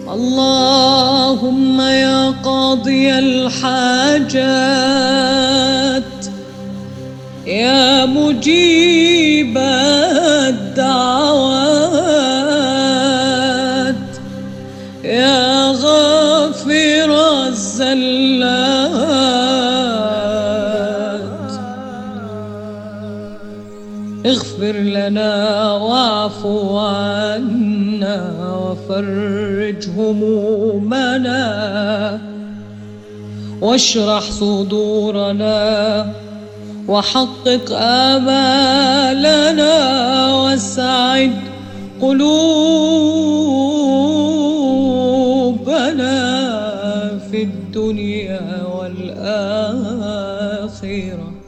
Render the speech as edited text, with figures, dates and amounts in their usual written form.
اللهم يا قاضي الحاجات، يا مجيب الدعوات، يا غافر الزلات، اغفر لنا واعف عنا وفرج همومنا واشرح صدورنا وحقق آمالنا واسعد قلوبنا في الدنيا والآخرة.